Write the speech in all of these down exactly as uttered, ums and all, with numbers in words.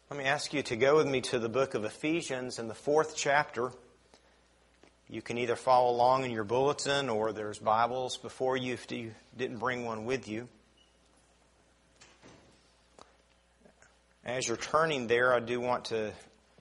Let me ask you to go with me to the book of Ephesians in the fourth chapter. You can either follow along in your bulletin or there's Bibles before you if you didn't bring one with you. As you're turning there, I do want to,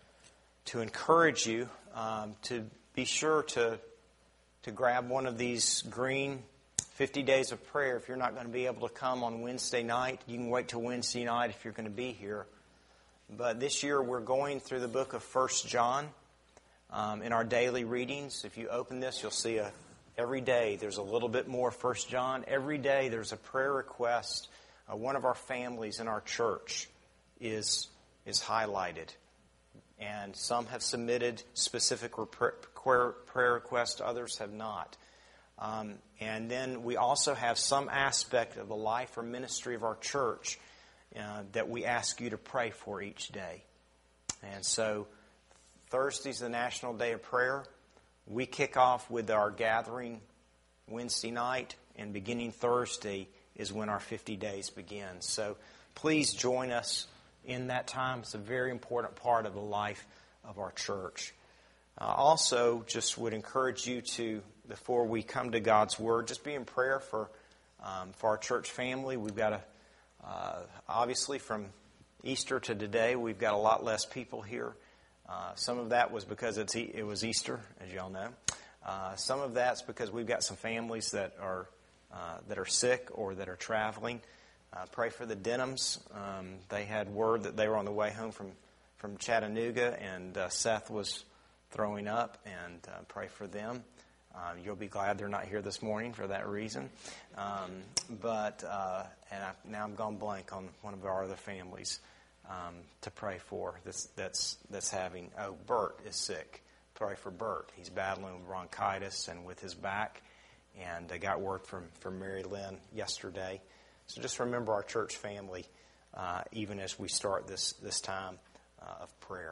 to encourage you um, to be sure to, to grab one of these green fifty days of prayer. If you're not going to be able to come on Wednesday night, you can wait till Wednesday night if you're going to be here. But this year we're going through the book of First John um, in our daily readings. If you open this, you'll see a, every day there's a little bit more First John. Every day there's a prayer request. Uh, one of our families in our church is is highlighted. And some have submitted specific prayer, prayer requests, others have not. Um, and then we also have some aspect of the life or ministry of our church Uh, that we ask you to pray for each day. And so Thursday's the National Day of Prayer. We kick off with our gathering Wednesday night, and beginning Thursday is when our fifty days begin. So please join us in that time. It's a very important part of the life of our church. I uh, also just would encourage you to, before we come to God's Word, just be in prayer for, um, for our church family. We've got a Uh, obviously, from Easter to today, we've got a lot less people here. Uh, some of that was because it's e- it was Easter, as y'all know. Uh, some of that's because we've got some families that are uh, that are sick or that are traveling. Uh, pray for the Denhams. Um, they had word that they were on the way home from, from Chattanooga, and uh, Seth was throwing up, and uh, pray for them. Uh, you'll be glad they're not here this morning for that reason. Um, but, uh, and I, now I'm gone blank on one of our other families um, to pray for this, that's that's having, oh, Bert is sick. Pray for Bert. He's battling with bronchitis and with his back, and I got word from, from Mary Lynn yesterday. So just remember our church family uh, even as we start this, this time uh, of prayer.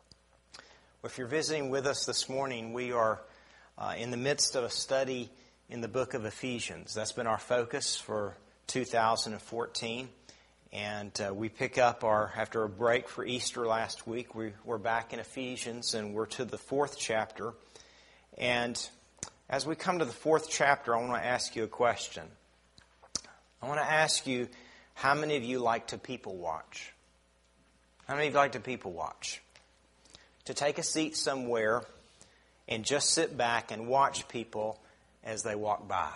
Well, if you're visiting with us this morning, we are Uh, in the midst of a study in the book of Ephesians. That's been our focus for two thousand fourteen. And uh, we pick up our, after a break for Easter last week, we, we're back in Ephesians, and we're to the fourth chapter. And as we come to the fourth chapter, I want to ask you a question. I want to ask you, how many of you like to people watch? How many of you like to people watch? To take a seat somewhere and just sit back and watch people as they walk by.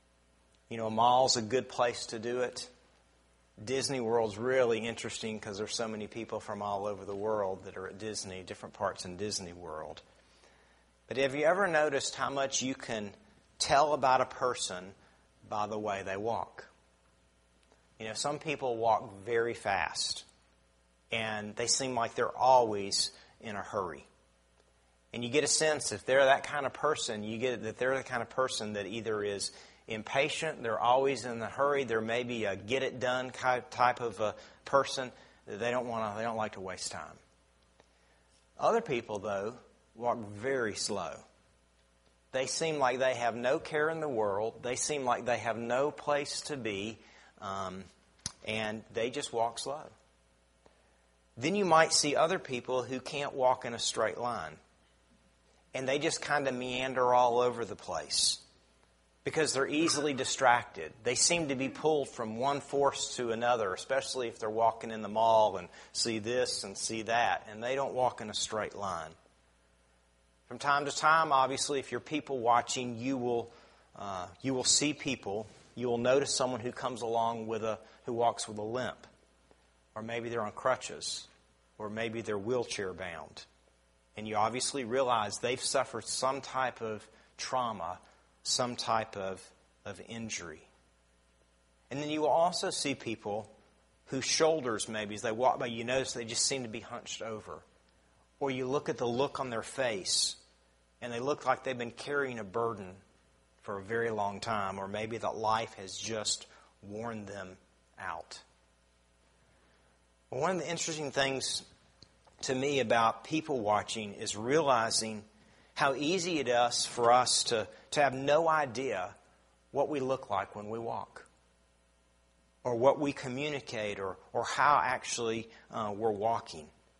You know, a mall's a good place to do it. Disney World's really interesting because there's so many people from all over the world that are at Disney, different parts in Disney World. But have you ever noticed how much you can tell about a person by the way they walk? You know, some people walk very fast, and they seem like they're always in a hurry. And you get a sense, if they're that kind of person, you get that they're the kind of person that either is impatient, they're always in a hurry, they're maybe a get-it-done type of a person. They don't want to, they don't like to waste time. Other people, though, walk very slow. They seem like they have no care in the world. They seem like they have no place to be, um, and they just walk slow. Then you might see other people who can't walk in a straight line. And they just kind of meander all over the place because they're easily distracted. They seem to be pulled from one force to another, especially if they're walking in the mall and see this and see that, and they don't walk in a straight line. From time to time, obviously, if you're people watching, you will uh, you will see people. You will notice someone who comes along with a who walks with a limp, or maybe they're on crutches, or maybe they're wheelchair bound. And you obviously realize they've suffered some type of trauma, some type of, of injury. And then you will also see people whose shoulders, maybe, as they walk by, you notice they just seem to be hunched over. Or you look at the look on their face, and they look like they've been carrying a burden for a very long time, or maybe that life has just worn them out. Well, one of the interesting things to me about people watching is realizing how easy it is for us to, to have no idea what we look like when we walk, or what we communicate, or, or how actually uh, we're walking.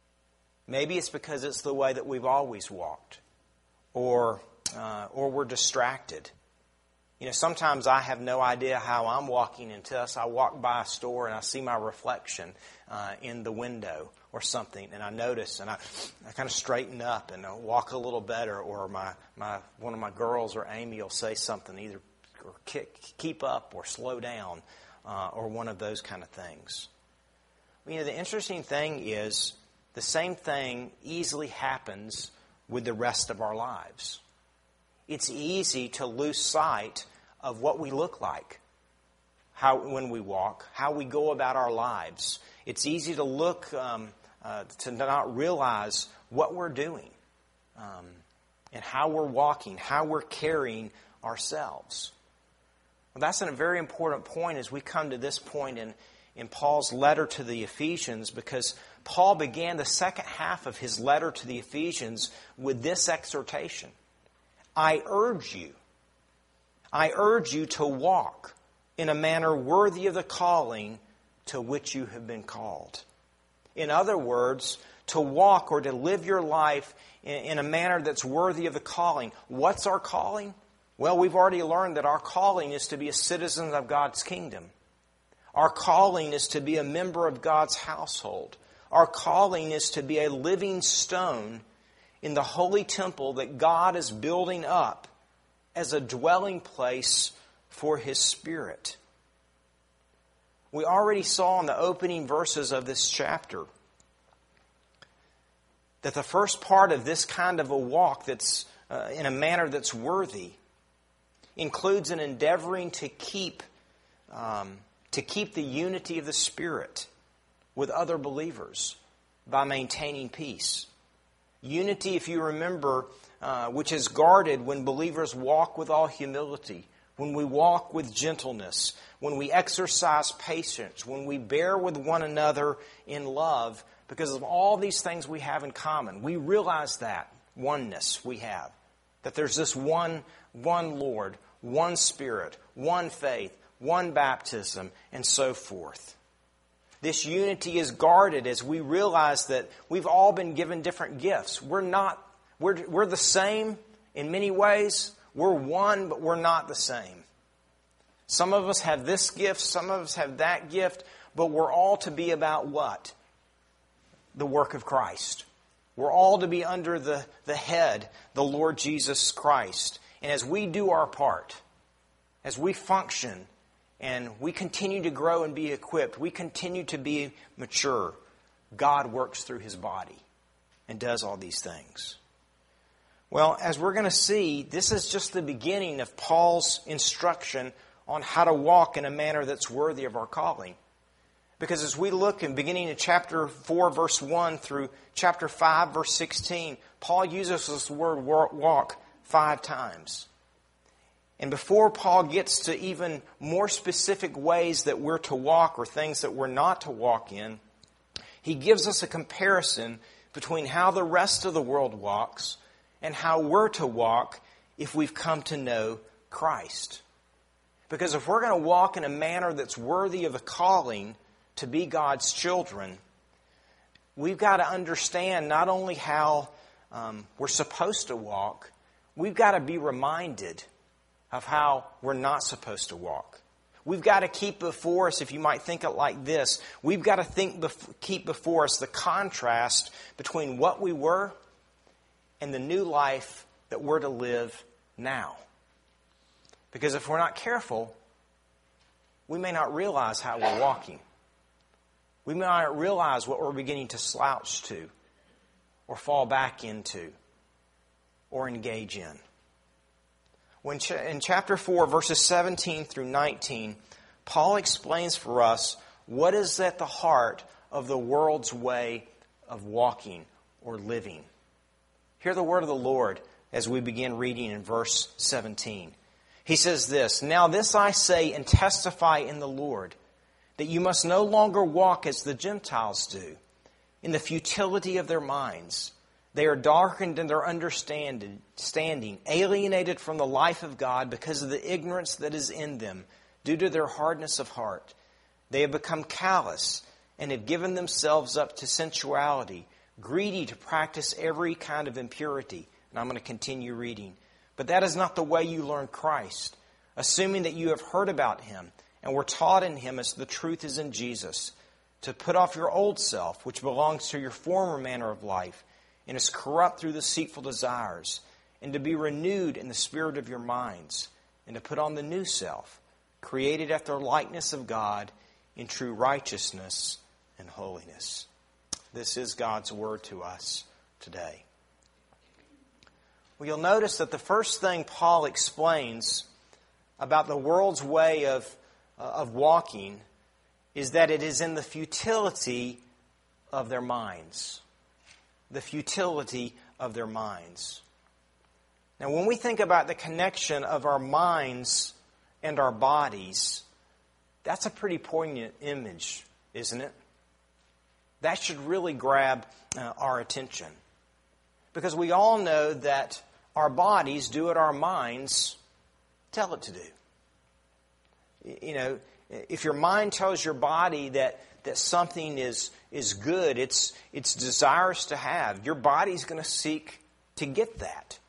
Maybe it's because it's the way that we've always walked, or uh, or we're distracted. You know, sometimes I have no idea how I'm walking until I walk by a store and I see my reflection uh, in the window or something, and I notice, and I, I kind of straighten up and I walk a little better, or my, my one of my girls or Amy will say something, either or keep up or slow down, uh, or one of those kind of things. You know, the interesting thing is the same thing easily happens with the rest of our lives. It's easy to lose sight of what we look like, how when we walk, how we go about our lives. It's easy to look, um, uh, to not realize what we're doing, um, and how we're walking, how we're carrying ourselves. Well, that's a very important point as we come to this point in, in Paul's letter to the Ephesians, because Paul began the second half of his letter to the Ephesians with this exhortation. I urge you, I urge you to walk in a manner worthy of the calling to which you have been called. In other words, to walk or to live your life in, in a manner that's worthy of the calling. What's our calling? Well, we've already learned that our calling is to be a citizen of God's kingdom. Our calling is to be a member of God's household. Our calling is to be a living stone in the holy temple that God is building up as a dwelling place for His Spirit. We already saw in the opening verses of this chapter that the first part of this kind of a walk that's uh, in a manner that's worthy includes an endeavoring to keep um, to keep the unity of the Spirit with other believers by maintaining peace. Unity, if you remember, uh, which is guarded when believers walk with all humility, when we walk with gentleness, when we exercise patience, when we bear with one another in love, because of all these things we have in common. We realize that oneness we have, that there's this one, one Lord, one Spirit, one faith, one baptism, and so forth. This unity is guarded as we realize that we've all been given different gifts. We're not, we're, we're the same in many ways. We're one, but we're not the same. Some of us have this gift, some of us have that gift, but we're all to be about what? The work of Christ. We're all to be under the, the head, the Lord Jesus Christ. And as we do our part, as we function, and we continue to grow and be equipped, we continue to be mature, God works through His body and does all these things. Well, as we're going to see, this is just the beginning of Paul's instruction on how to walk in a manner that's worthy of our calling. Because as we look in beginning of chapter four, verse one through chapter five, verse sixteen, Paul uses this word walk five times. And before Paul gets to even more specific ways that we're to walk or things that we're not to walk in, he gives us a comparison between how the rest of the world walks and how we're to walk if we've come to know Christ. Because if we're going to walk in a manner that's worthy of the calling to be God's children, we've got to understand not only how um, we're supposed to walk, we've got to be reminded of how we're not supposed to walk. We've got to keep before us, if you might think it like this, we've got to think, keep before us the contrast between what we were and the new life that we're to live now. Because if we're not careful, we may not realize how we're walking. We may not realize what we're beginning to slouch to, or fall back into, or engage in. When in chapter four, verses seventeen through nineteen, Paul explains for us what is at the heart of the world's way of walking or living. Hear the word of the Lord as we begin reading in verse seventeen. He says this, "Now this I say and testify in the Lord, that you must no longer walk as the Gentiles do, in the futility of their minds. They are darkened in their understanding, standing, alienated from the life of God because of the ignorance that is in them, due to their hardness of heart. They have become callous and have given themselves up to sensuality, greedy to practice every kind of impurity. And I'm going to continue reading. But that is not the way you learn Christ, assuming that you have heard about Him and were taught in Him as the truth is in Jesus, to put off your old self, which belongs to your former manner of life and is corrupt through deceitful desires, and to be renewed in the spirit of your minds, and to put on the new self, created after the likeness of God in true righteousness and holiness. This is God's word to us today. Well, you'll notice that the first thing Paul explains about the world's way of, uh, of walking is that it is in the futility of their minds. The futility of their minds. Now, when we think about the connection of our minds and our bodies, that's a pretty poignant image, isn't it? That should really grab uh, our attention. Because we all know that our bodies do what our minds tell it to do. You know, if your mind tells your body that, that something is, is good, it's, it's desirous to have, your body's going to seek to get that.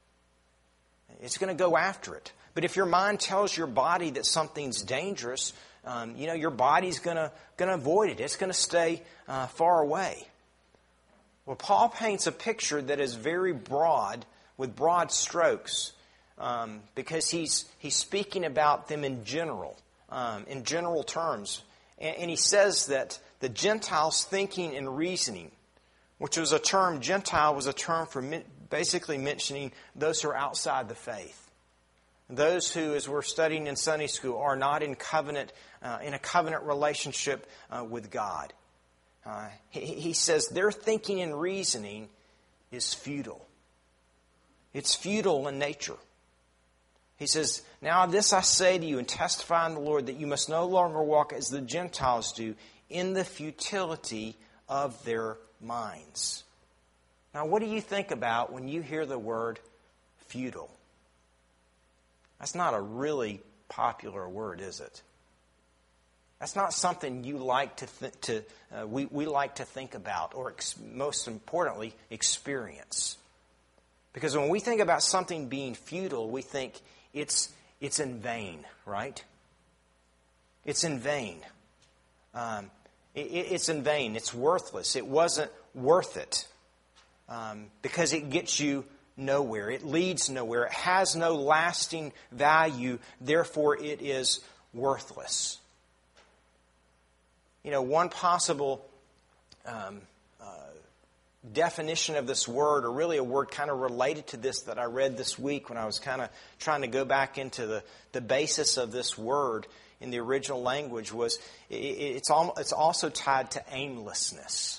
It's going to go after it. But if your mind tells your body that something's dangerous, um, you know, your body's going to going to avoid it. It's going to stay uh, far away. Well, Paul paints a picture that is very broad, with broad strokes, um, because he's he's speaking about them in general, um, in general terms, and, and he says that the Gentiles' thinking and reasoning, which was a term, Gentile was a term for basically mentioning those who are outside the faith. Those who, as we're studying in Sunday school, are not in covenant, uh, in a covenant relationship uh, with God. Uh, he, he says their thinking and reasoning is futile. It's futile in nature. He says, now this I say to you and testify in the Lord that you must no longer walk as the Gentiles do in the futility of their minds. Now, what do you think about when you hear the word futile? That's not a really popular word, is it? That's not something you like to th- to uh, we we like to think about, or ex- most importantly, experience. Because when we think about something being futile, we think it's it's in vain, right? It's in vain. Um, it, it's in vain. It's worthless. It wasn't worth it. Um, because it gets you nowhere. It leads nowhere. It has no lasting value. Therefore, it is worthless. You know, one possible um, uh, definition of this word, or really a word kind of related to this that I read this week when I was kind of trying to go back into the, the basis of this word in the original language, was it, it's, al- it's also tied to aimlessness.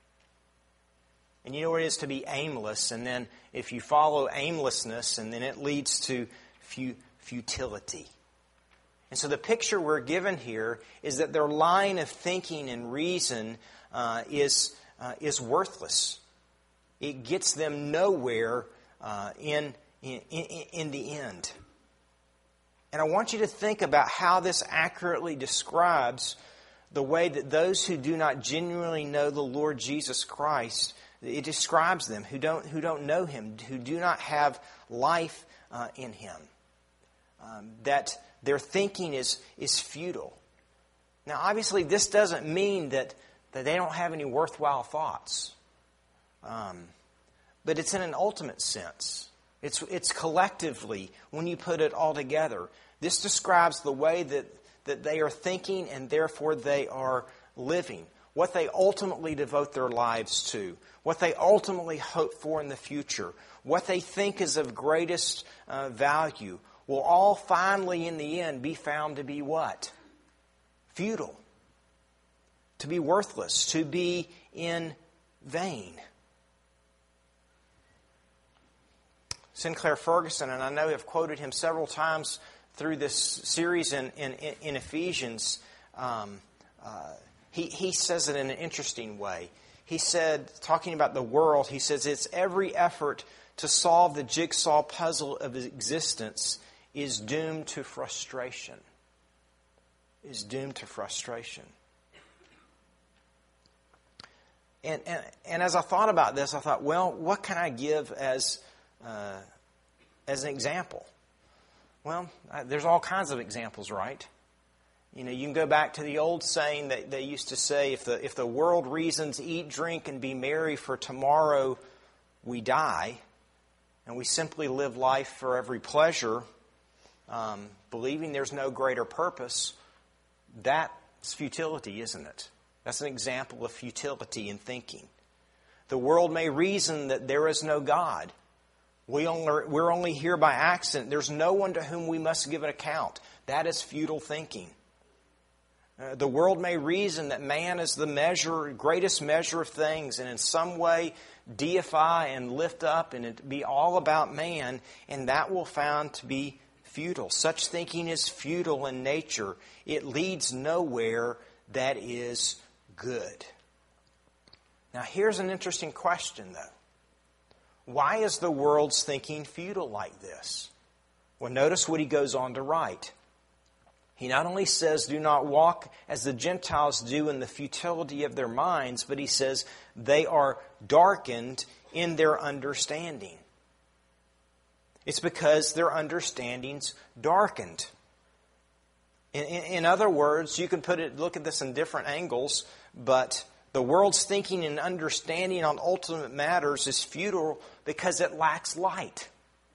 And you know what it is to be aimless, and then if you follow aimlessness, and then it leads to futility. And so the picture we're given here is that their line of thinking and reason uh, is uh, is worthless. It gets them nowhere uh, in, in in the end. And I want you to think about how this accurately describes the way that those who do not genuinely know the Lord Jesus Christ, it describes them who don't who don't know Him, who do not have life uh, in Him. Um, that their thinking is is futile. Now, obviously, this doesn't mean that, that they don't have any worthwhile thoughts. Um, but it's in an ultimate sense. It's it's collectively, when you put it all together. This describes the way that, that they are thinking, and therefore they are living. What they ultimately devote their lives to. What they ultimately hope for in the future. What they think is of greatest uh, value. Will all finally, in the end, be found to be what? Futile. To be worthless. To be in vain. Sinclair Ferguson, and I know I've quoted him several times through this series in, in, in Ephesians, um, uh, he, he says it in an interesting way. He said, talking about the world, he says, it's every effort to solve the jigsaw puzzle of existence is doomed to frustration. Is doomed to frustration. And, and, and as I thought about this, I thought, well, what can I give as, uh, as an example? Well, I, there's all kinds of examples, right? You know, you can go back to the old saying that they used to say, if the if the world reasons, eat, drink, and be merry, for tomorrow we die, and we simply live life for every pleasure, um, believing there's no greater purpose, that's futility, isn't it? That's an example of futility in thinking. The world may reason that there is no God. We only, we're only here by accident. There's no one to whom we must give an account. That is futile thinking. Uh, the world may reason that man is the measure, greatest measure of things, and in some way deify and lift up and it be all about man, and that will found to be futile. Such thinking is futile in nature. It leads nowhere that is good. Now here's an interesting question, though. Why is the world's thinking futile like this? Well, notice what he goes on to write. He not only says, do not walk as the Gentiles do in the futility of their minds, but he says they are darkened in their understanding. It's because their understanding's darkened. In, in, in other words, you can put it, look at this in different angles, but the world's thinking and understanding on ultimate matters is futile because it lacks light.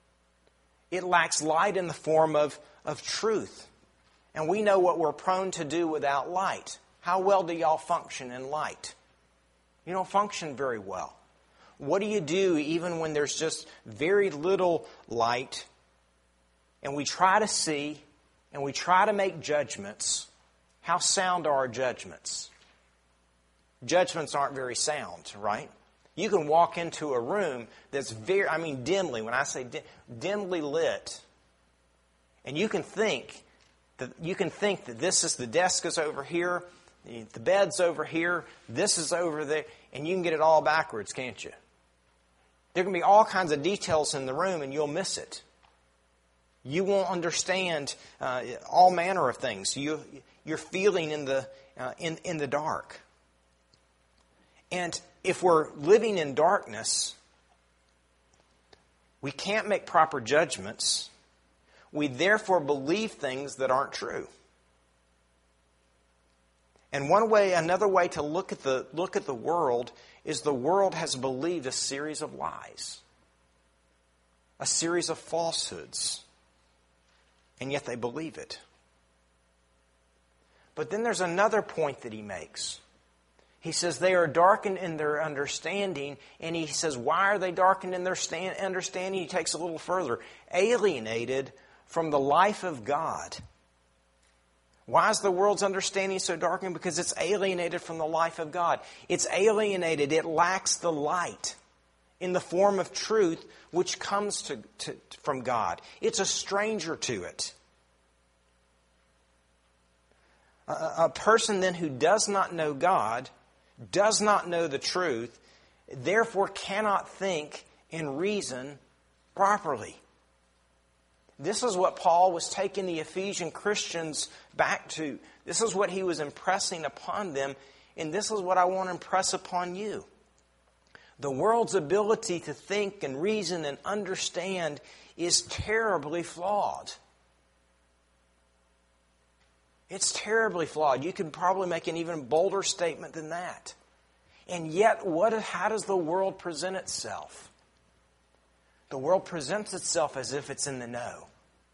It lacks light in the form of, of truth. And we know what we're prone to do without light. How well do y'all function in light? You don't function very well. What do you do even when there's just very little light and we try to see and we try to make judgments? How sound are our judgments? Judgments aren't very sound, right? You can walk into a room that's very, I mean dimly, when I say dim, dimly lit, and you can think that you can think that this is the desk is over here, the bed's over here, this is over there, and you can get it all backwards, can't you? There can be all kinds of details in the room and you'll miss it. You won't understand uh, all manner of things. You, you're feeling in the uh, in, in the dark. And if we're living in darkness, we can't make proper judgments. We therefore believe things that aren't true. And one way, another way to look at the look at the world is the world has believed a series of lies, a series of falsehoods, and yet they believe it. But then there's another point that he makes. He says they are darkened in their understanding, and he says, why are they darkened in their stand, understanding? He takes a little further. Alienated from the life of God. Why is the world's understanding so darkened? Because it's alienated from the life of God. It's alienated. It lacks the light in the form of truth which comes to, to, from God. It's a stranger to it. A, a person then who does not know God, does not know the truth, therefore cannot think and reason properly. This is what Paul was taking the Ephesian Christians back to. This is what he was impressing upon them, and this is what I want to impress upon you. The world's ability to think and reason and understand is terribly flawed. It's terribly flawed. You could probably make an even bolder statement than that. And yet, what? How does the world present itself? The world presents itself as if it's in the know.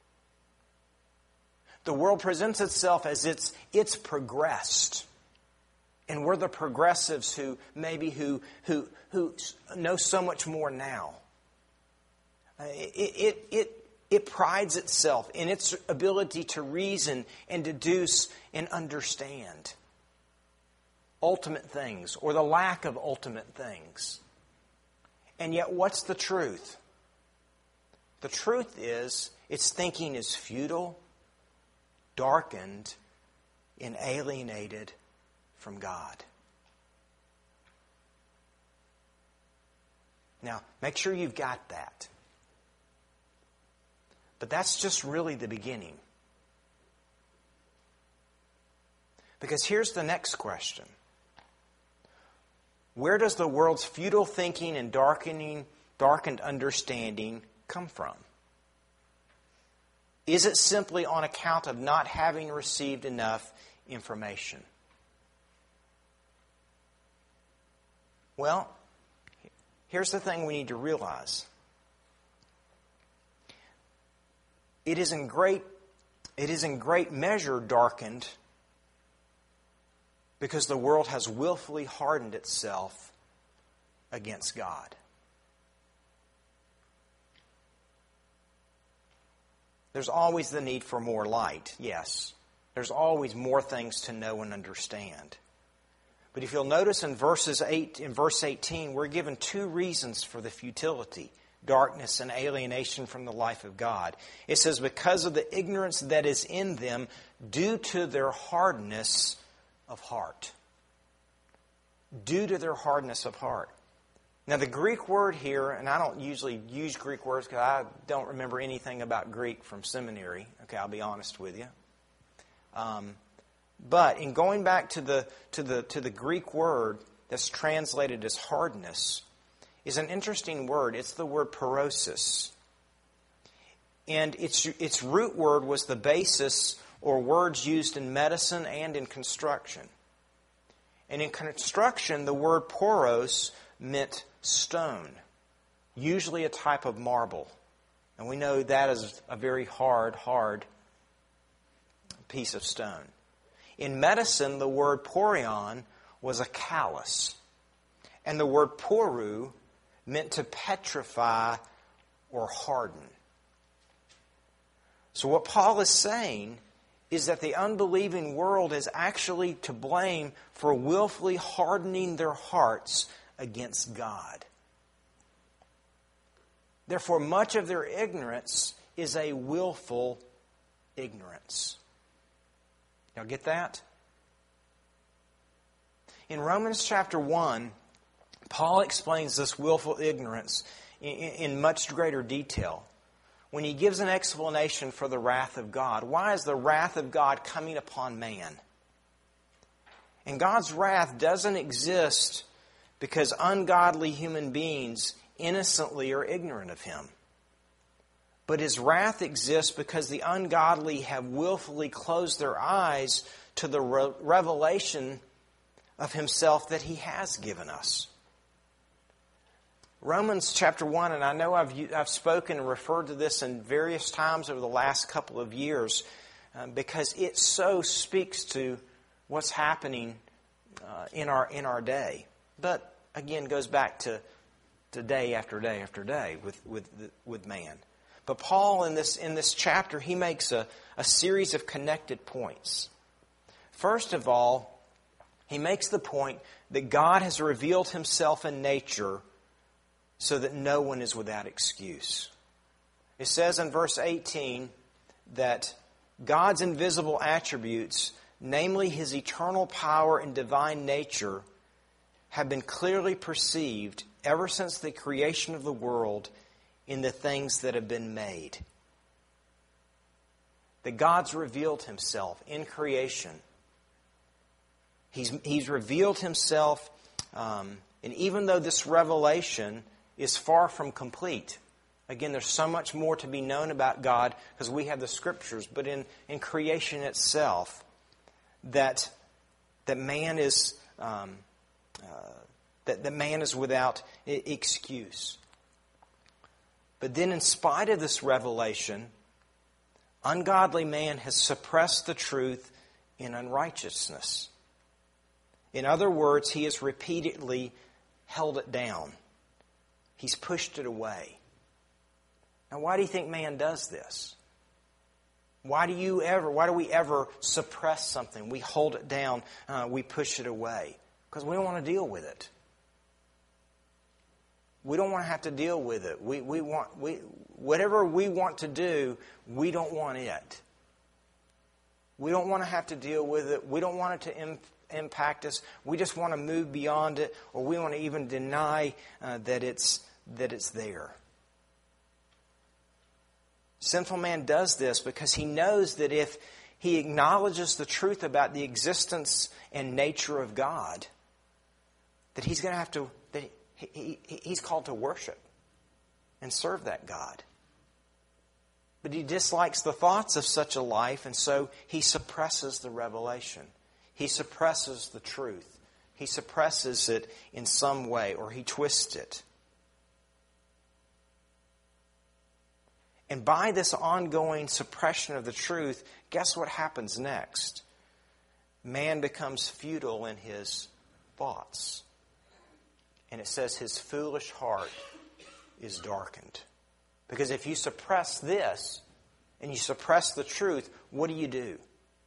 The world presents itself as it's it's progressed. And we're the progressives who maybe who who who know so much more now. It it it it prides itself in its ability to reason and deduce and understand ultimate things or the lack of ultimate things. And yet, what's the truth? The truth is, its thinking is futile, darkened, and alienated from God. Now, make sure you've got that. But that's just really the beginning. Because here's the next question. Where does the world's futile thinking and darkening, darkened understanding come from? Is it simply on account of not having received enough information? Well, here's the thing we need to realize. It is in great, it is in great measure darkened because the world has willfully hardened itself against God. There's always the need for more light, yes. There's always more things to know and understand. But if you'll notice in verses eight, in verse eighteen, we're given two reasons for the futility, darkness and alienation from the life of God. It says, because of the ignorance that is in them due to their hardness of heart. Due to their hardness of heart. Now the Greek word here, and I don't usually use Greek words because I don't remember anything about Greek from seminary. Okay, I'll be honest with you. Um, but in going back to the to the to the Greek word that's translated as hardness, is an interesting word. It's the word porosis, and its its root word was the basis or words used in medicine and in construction. And in construction, the word poros meant stone, usually a type of marble. And we know that is a very hard, hard piece of stone. In medicine, the word porion was a callus. And the word poru meant to petrify or harden. So what Paul is saying is that the unbelieving world is actually to blame for willfully hardening their hearts against God. Therefore, much of their ignorance is a willful ignorance. Y'all get that? In Romans chapter one, Paul explains this willful ignorance in, in much greater detail when he gives an explanation for the wrath of God. Why is the wrath of God coming upon man? And God's wrath doesn't exist because ungodly human beings innocently are ignorant of Him. But His wrath exists because the ungodly have willfully closed their eyes to the re- revelation of Himself that He has given us. Romans chapter one, and I know I've, I've spoken and referred to this in various times over the last couple of years uh, because it so speaks to what's happening uh, in our in our day. But again, goes back to, to day after day after day with, with, with man. But Paul, in this in this chapter, he makes a, a series of connected points. First of all, he makes the point that God has revealed Himself in nature so that no one is without excuse. It says in verse eighteen that God's invisible attributes, namely His eternal power and divine nature, have been clearly perceived ever since the creation of the world in the things that have been made. That God's revealed Himself in creation. He's, he's revealed Himself, um, and even though this revelation is far from complete. Again, there's so much more to be known about God because we have the Scriptures, but in, in creation itself, that that man is um, uh, that the man is without excuse. But then, in spite of this revelation, ungodly man has suppressed the truth in unrighteousness. In other words, he has repeatedly held it down. He's pushed it away. Now, why do you think man does this? Why do you ever, why do we ever suppress something? We hold it down, uh, we push it away. Because we don't want to deal with it. We don't want to have to deal with it. We we want we whatever we want to do, we don't want it. We don't want to have to deal with it. We don't want it to im- impact us. We just want to move beyond it, or we want to even deny uh, that it's that it's there. Sinful man does this because he knows that if he acknowledges the truth about the existence and nature of God, that he's going to have to, that he, he, he's called to worship and serve that God. But he dislikes the thoughts of such a life, and so he suppresses the revelation. He suppresses the truth. He suppresses it in some way, or he twists it. And by this ongoing suppression of the truth, guess what happens next? Man becomes futile in his thoughts. And it says his foolish heart is darkened. Because if you suppress this, and you suppress the truth, what do you do?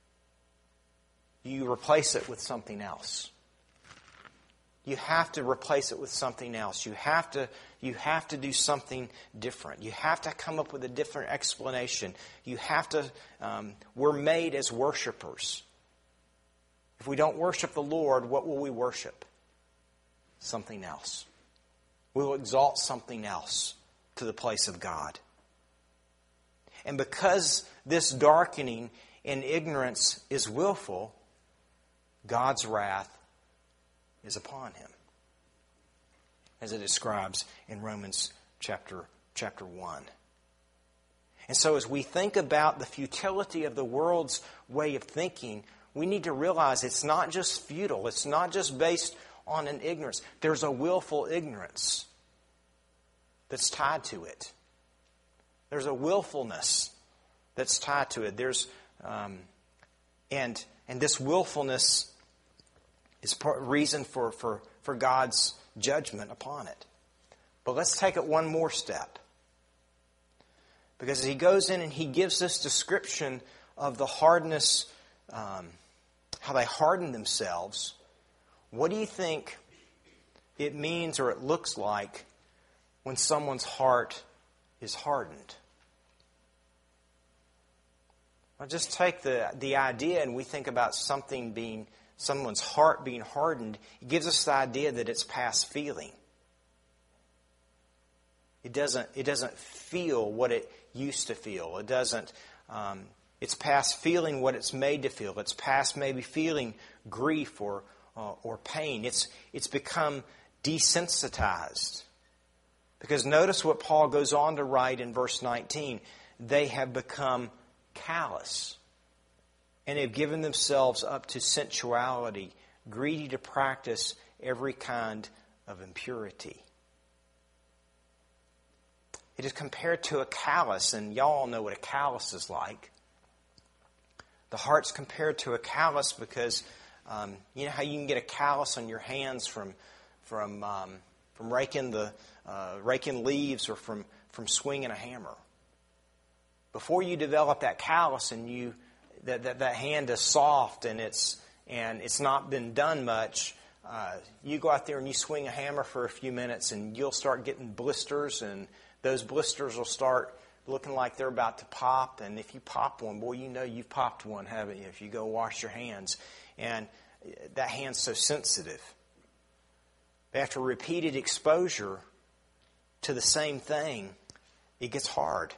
You replace it with something else. You have to replace it with something else. You have to, you have to do something different. You have to come up with a different explanation. You have to, um, we're made as worshipers. If we don't worship the Lord, what will we worship? Something else. We will exalt something else to the place of God. And because this darkening and ignorance is willful, God's wrath is upon him, as it describes in Romans chapter, chapter one. And so as we think about the futility of the world's way of thinking, we need to realize it's not just futile. It's not just based on an ignorance. There's a willful ignorance that's tied to it. There's a willfulness that's tied to it. There's um, and and this willfulness is part, reason for, for, for God's judgment upon it. But let's take it one more step. Because as he goes in and he gives this description of the hardness, um, how they harden themselves, what do you think it means or it looks like when someone's heart is hardened? Well, just take the, the idea and we think about something being, someone's heart being hardened. It gives us the idea that it's past feeling. It doesn't, it doesn't feel what it used to feel. It doesn't, um, it's past feeling what it's made to feel. It's past maybe feeling grief or, uh, or pain. It's, it's become desensitized. Because notice what Paul goes on to write in verse nineteen. They have become callous and have given themselves up to sensuality, greedy to practice every kind of impurity. It is compared to a callus, and y'all all know what a callus is like. The heart's compared to a callus because um, you know how you can get a callus on your hands from from um, from raking the uh, raking leaves or from from swinging a hammer. Before you develop that callus and you that that, that hand is soft and it's and it's not been done much, uh, you go out there and you swing a hammer for a few minutes and you'll start getting blisters, and those blisters will start looking like they're about to pop. And if you pop one, boy, you know you've popped one, haven't you? If you go wash your hands. And that hand's so sensitive. After repeated exposure to the same thing, it gets hard.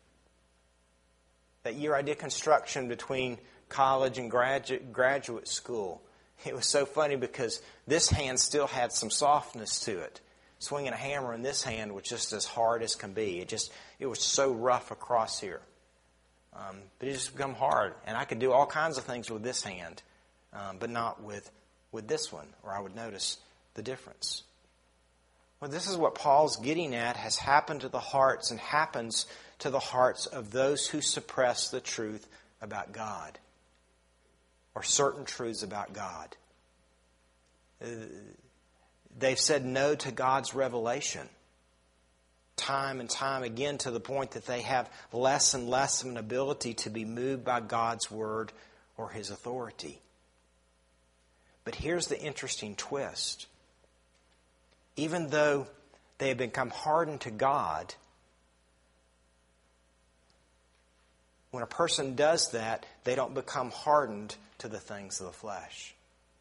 That year I did construction between college and graduate, graduate school, it was so funny because this hand still had some softness to it. Swinging a hammer in this hand was just as hard as can be. It just, it was so rough across here. Um, but it just become hard. And I could do all kinds of things with this hand, um, but not with, with this one, or I would notice the difference. Well, this is what Paul's getting at has happened to the hearts and happens to the hearts of those who suppress the truth about God, or certain truths about God. Uh, They've said no to God's revelation time and time again, to the point that they have less and less of an ability to be moved by God's word or His authority. But here's the interesting twist. Even though they have become hardened to God, when a person does that, they don't become hardened to the things of the flesh.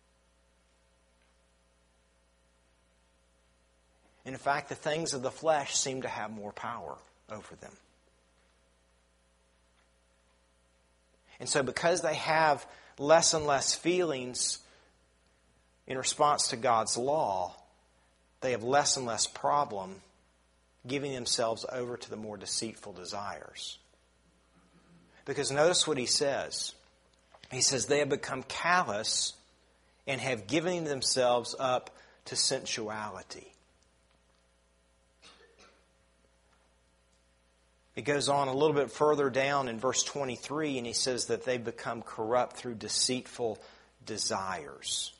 In fact, the things of the flesh seem to have more power over them. And so because they have less and less feelings in response to God's law, they have less and less problem giving themselves over to the more deceitful desires. Because notice what he says. He says they have become callous and have given themselves up to sensuality. It goes on a little bit further down in verse twenty-three, and he says that they become corrupt through deceitful desires.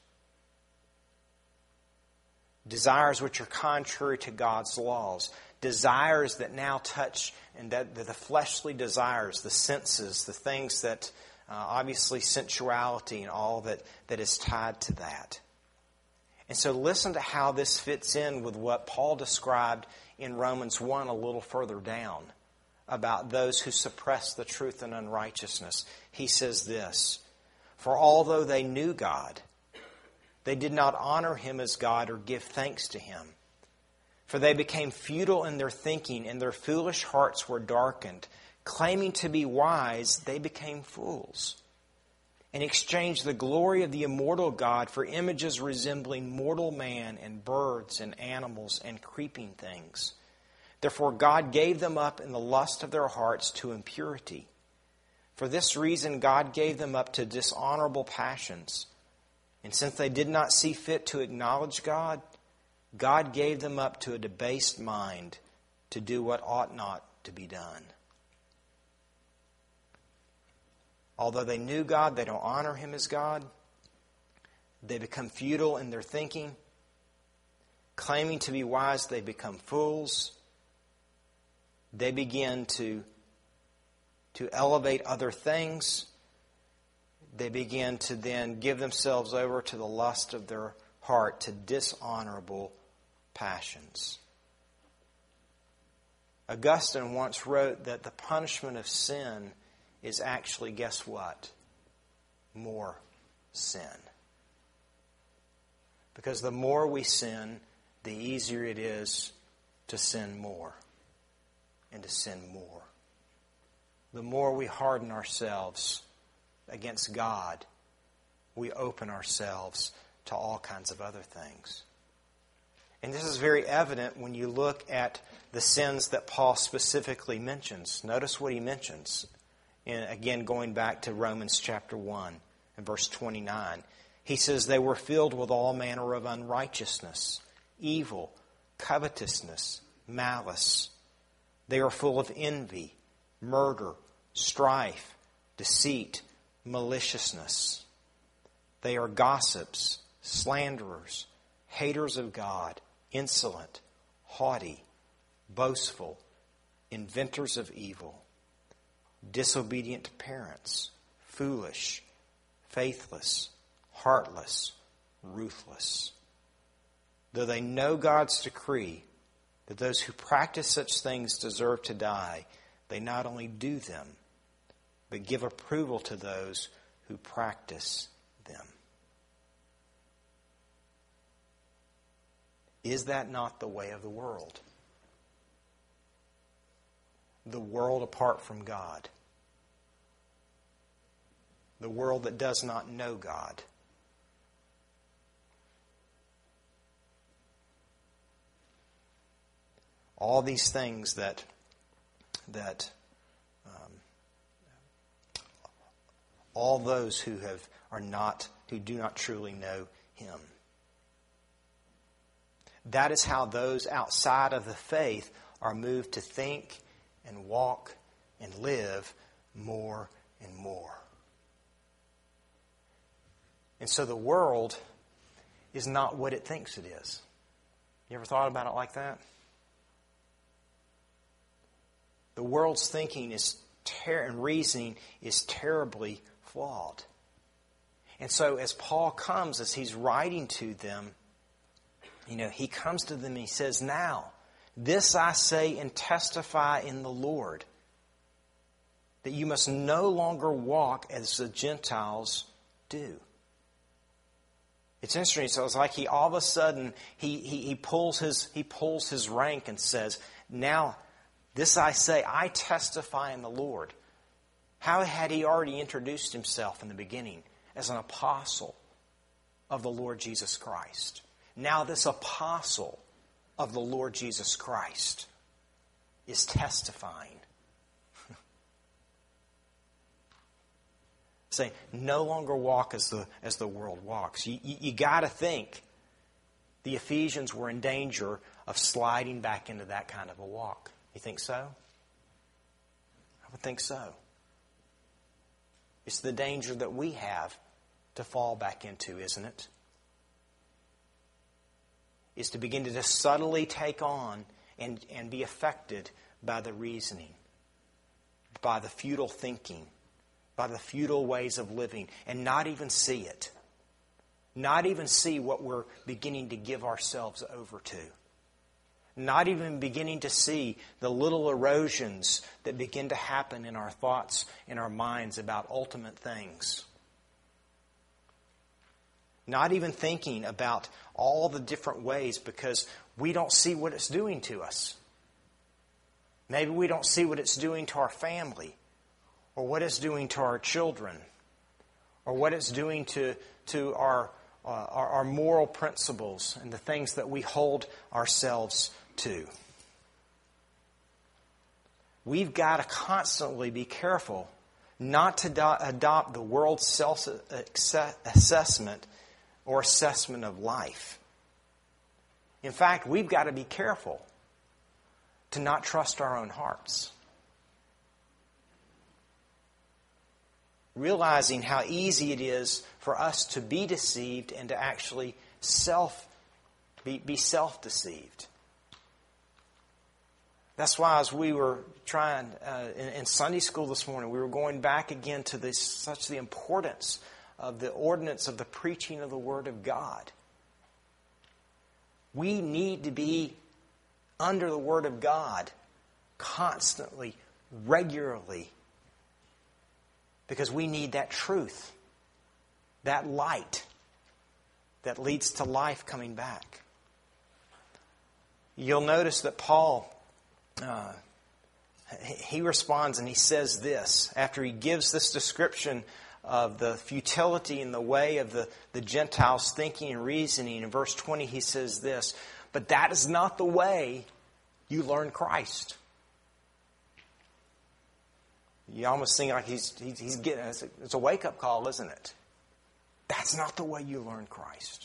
Desires which are contrary to God's laws. Desires that now touch, and that the fleshly desires, the senses, the things that, uh, obviously sensuality and all that, that is tied to that. And so listen to how this fits in with what Paul described in Romans one a little further down about those who suppress the truth in unrighteousness. He says this, "For although they knew God, they did not honor Him as God or give thanks to Him. For they became futile in their thinking, and their foolish hearts were darkened. Claiming to be wise, they became fools, and exchanged the glory of the immortal God for images resembling mortal man and birds and animals and creeping things. Therefore God gave them up in the lust of their hearts to impurity. For this reason God gave them up to dishonorable passions. And since they did not see fit to acknowledge God, God gave them up to a debased mind to do what ought not to be done." Although they knew God, they don't honor Him as God. They become futile in their thinking. Claiming to be wise, they become fools. They begin to, to elevate other things. They begin to then give themselves over to the lust of their heart, to dishonorable passions. Augustine once wrote that the punishment of sin is actually, guess what? More sin. Because the more we sin, the easier it is to sin more and to sin more. The more we harden ourselves against God, we open ourselves to all kinds of other things. And this is very evident when you look at the sins that Paul specifically mentions. Notice what he mentions. And again, going back to Romans chapter one and verse twenty-nine. He says, "They were filled with all manner of unrighteousness, evil, covetousness, malice. They are full of envy, murder, strife, deceit, maliciousness. They are gossips, slanderers, haters of God, insolent, haughty, boastful, inventors of evil, disobedient to parents, foolish, faithless, heartless, ruthless. Though they know God's decree that those who practice such things deserve to die, they not only do them, but give approval to those who practice them." Is that not the way of the world? The world apart from God. The world that does not know God. All these things that that um, all those who have are not who do not truly know Him. That is how those outside of the faith are moved to think and walk and live more and more. And so the world is not what it thinks it is. You ever thought about it like that? The world's thinking is ter- and reasoning is terribly flawed. And so as Paul comes, as he's writing to them, you know, he comes to them and he says, "Now, this I say and testify in the Lord, that you must no longer walk as the Gentiles do." It's interesting. So it's like he all of a sudden he he, he pulls his he pulls his rank and says, "Now, this I say, I testify in the Lord." How had he already introduced himself in the beginning? As an apostle, of the Lord Jesus Christ. Now this apostle of the Lord Jesus Christ is testifying. Saying, no longer walk as the, as the world walks. You, you, you got to think the Ephesians were in danger of sliding back into that kind of a walk. You think so? I would think so. It's the danger that we have to fall back into, isn't it? Is to begin to just subtly take on and, and be affected by the reasoning, by the futile thinking, by the futile ways of living, and not even see it. Not even see what we're beginning to give ourselves over to. Not even beginning to see the little erosions that begin to happen in our thoughts, in our minds about ultimate things. Not even thinking about all the different ways because we don't see what it's doing to us. Maybe we don't see what it's doing to our family, or what it's doing to our children, or what it's doing to, to our, uh, our, our moral principles and the things that we hold ourselves to. We've got to constantly be careful not to do- adopt the world's self-assessment or assessment of life. In fact, we've got to be careful to not trust our own hearts. Realizing how easy it is for us to be deceived and to actually self be, be self-deceived. That's why as we were trying uh, in, in Sunday school this morning, we were going back again to this, such the importance of the ordinance of the preaching of the Word of God. We need to be under the Word of God constantly, regularly, because we need that truth, that light that leads to life coming back. You'll notice that Paul, uh, he responds and he says this, after he gives this description of the futility and the way of the, the Gentiles' thinking and reasoning. In verse twenty, he says this, but that is not the way you learn Christ. You almost think like he's, he's, he's getting, it's a, it's a wake-up call, isn't it? That's not the way you learn Christ.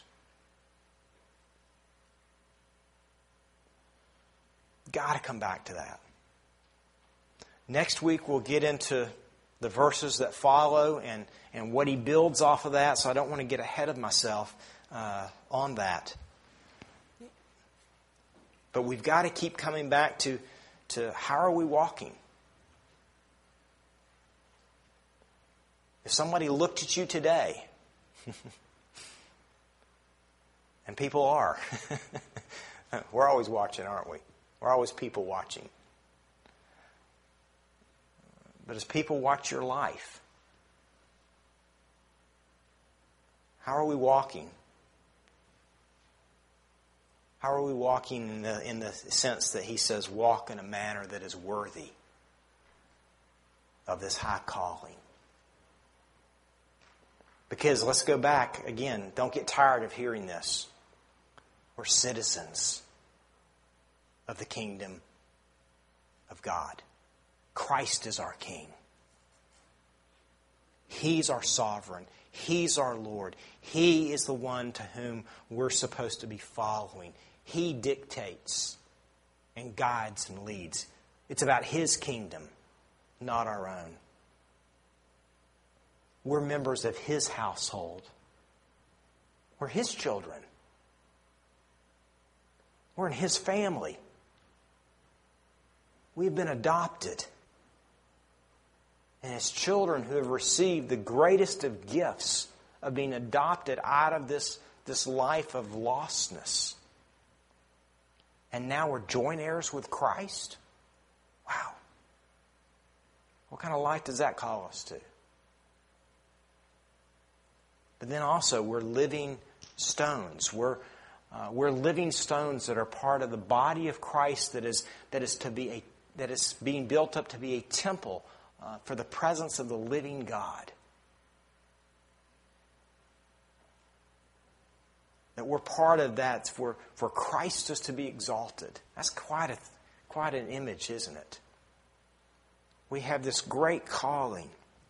Got to come back to that. Next week we'll get into the verses that follow and, and what he builds off of that, so I don't want to get ahead of myself uh, on that. But we've got to keep coming back to, to how are we walking? If somebody looked at you today, and people are, we're always watching, aren't we? We're always people watching. But as people watch your life, how are we walking? How are we walking in the, in the sense that he says, walk in a manner that is worthy of this high calling? Because let's go back again. Don't get tired of hearing this. We're citizens of the kingdom of God. Christ is our King. He's our sovereign. He's our Lord. He is the one to whom we're supposed to be following. He dictates and guides and leads. It's about His kingdom, not our own. We're members of His household. We're His children. We're in His family. We've been adopted. And as children who have received the greatest of gifts of being adopted out of this, this life of lostness. And now we're joint heirs with Christ? Wow. What kind of life does that call us to? But then also we're living stones. We're uh, we're living stones that are part of the body of Christ that is that is to be a that is being built up to be a temple uh, for the presence of the living God. That we're part of that for, for Christ is to be exalted. That's quite a quite an image, isn't it? We have this great calling.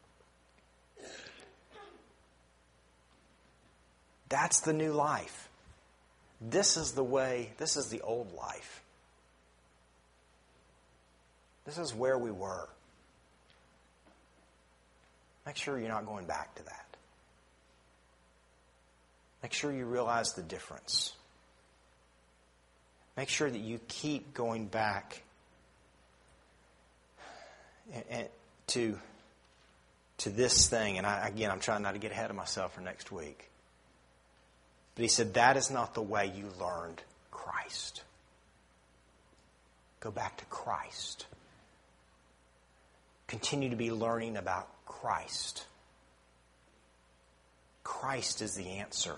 That's the new life. This is the way, this is the old life. This is where we were. Make sure you're not going back to that. Make sure you realize the difference. Make sure that you keep going back and, and to, to this thing. And I, again, I'm trying not to get ahead of myself for next week. But he said, that is not the way you learned Christ. Go back to Christ. Continue to be learning about Christ. Christ is the answer.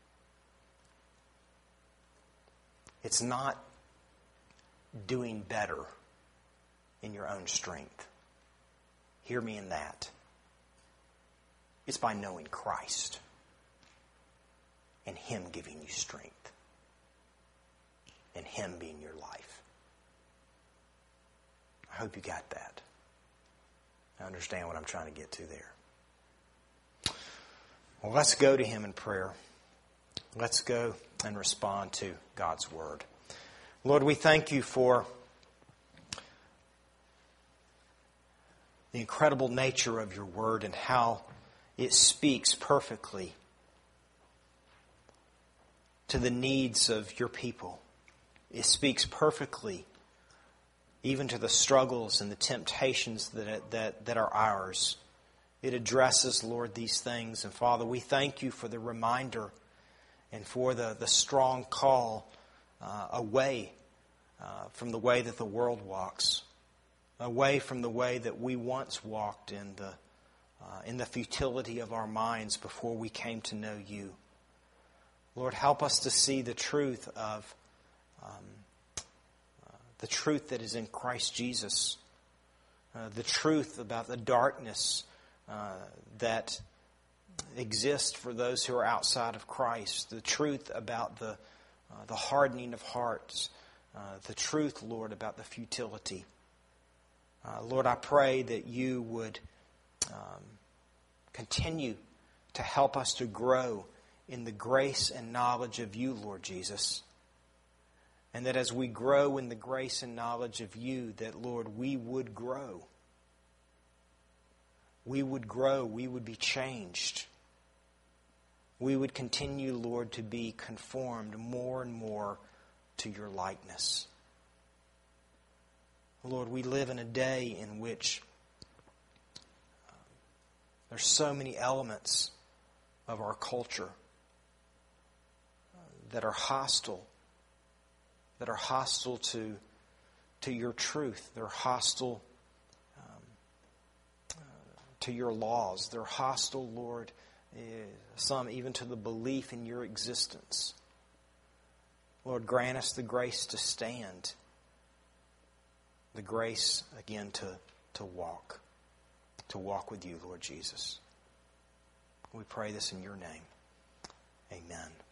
It's not doing better in your own strength. Hear me in that. It's by knowing Christ and Him giving you strength and Him being your life. I hope you got that. I understand what I'm trying to get to there. Well, let's go to Him in prayer. Let's go and respond to God's Word. Lord, we thank You for the incredible nature of Your Word and how it speaks perfectly to the needs of Your people. It speaks perfectly even to the struggles and the temptations that, that, that are ours. It addresses, Lord, these things. And Father, we thank You for the reminder and for the, the strong call uh, away uh, from the way that the world walks, away from the way that we once walked in the, uh, in the futility of our minds before we came to know You. Lord, help us to see the truth of um, uh, the truth that is in Christ Jesus, uh, the truth about the darkness uh, that exist for those who are outside of Christ, the truth about the uh, the hardening of hearts, uh, the truth, Lord, about the futility. Uh, Lord, I pray that You would um, continue to help us to grow in the grace and knowledge of You, Lord Jesus. And that as we grow in the grace and knowledge of You, that, Lord, we would grow. We would grow. We would be changed. We would continue, Lord, to be conformed more and more to Your likeness. Lord, we live in a day in which uh, there's so many elements of our culture uh, that are hostile, that are hostile to, to Your truth. They're hostile um, uh, to Your laws. They're hostile, Lord, uh, some even to the belief in Your existence. Lord, grant us the grace to stand, the grace, again, to, to walk, to walk with You, Lord Jesus. We pray this in Your name. Amen.